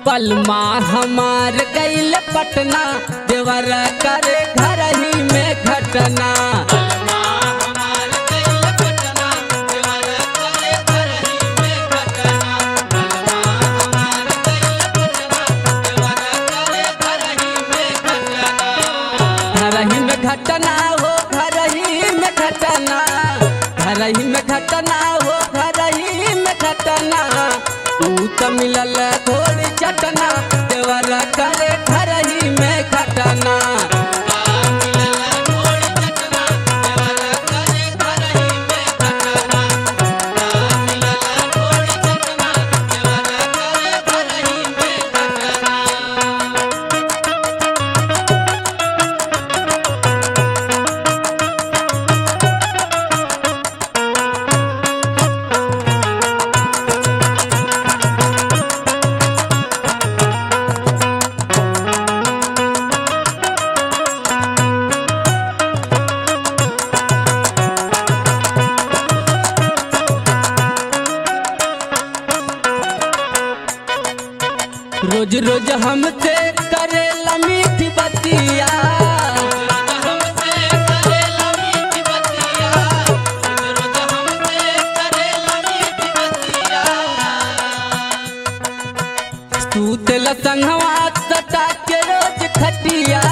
पलमा हमार गईल पटना देवर करे घर ही में घटना। घटना हो घर ही में घटना, घर ही में घटना हो घर ही में घटना। तू तो मिलल थोड़ी चटना देवर करे घर ही में घटना। रोज रोज हमसे करेला मीठी बतिया, तू तेल संगवा सटा के रोज खटिया।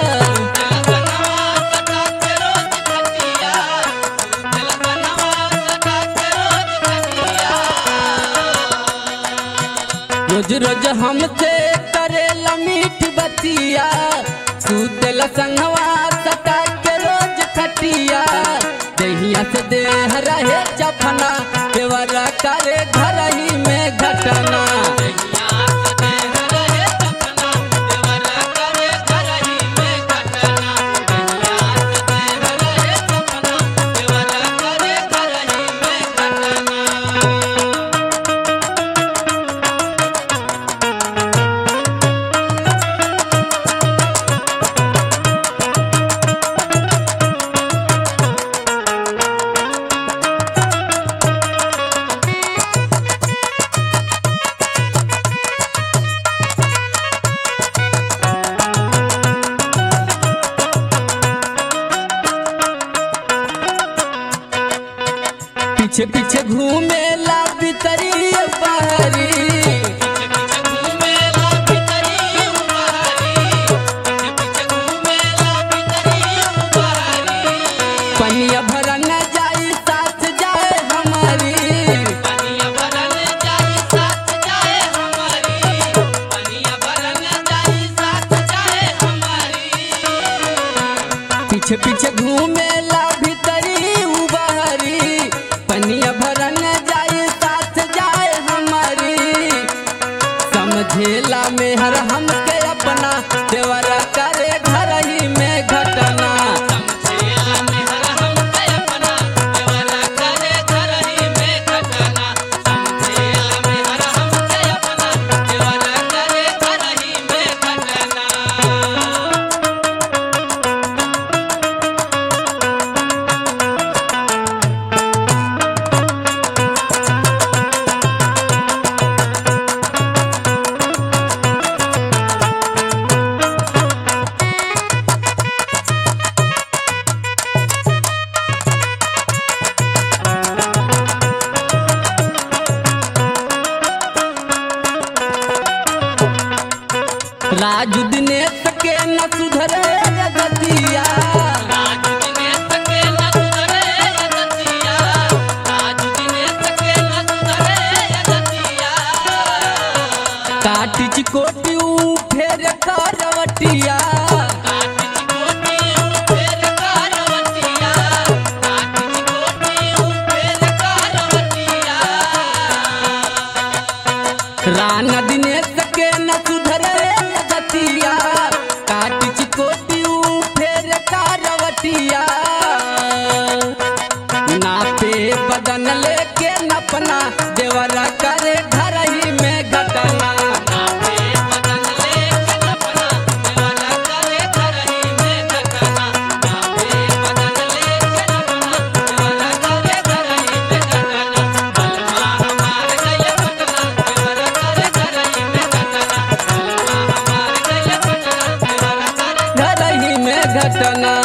रोज रोज हमसे करेला मीठी बतिया, सूतल संगवा सटा के रोज खटिया। दहिया से देह रहे चफना देवर करे घर ही में घटना। पीछे पीछे घूमेला भीतरी बहरी, पनिया भरन जाई साथ जाए हमारी। पीछे पीछे घूमेला भीतरी बहरी, पनिया भरन जाए साथ जाए हमारी। समझेला मेहर हमके अपना देवर करे घर ही में घटना। राजू दिनेश के न सुधरे गतिया, काटी चिकोटी फेर करवटिया। राना दिनेश के न सुधरे गतिया, काटी चिकोटी फेर करवटिया। नापे बदन लेके नपना देवर करे घर ही में घटना। चटना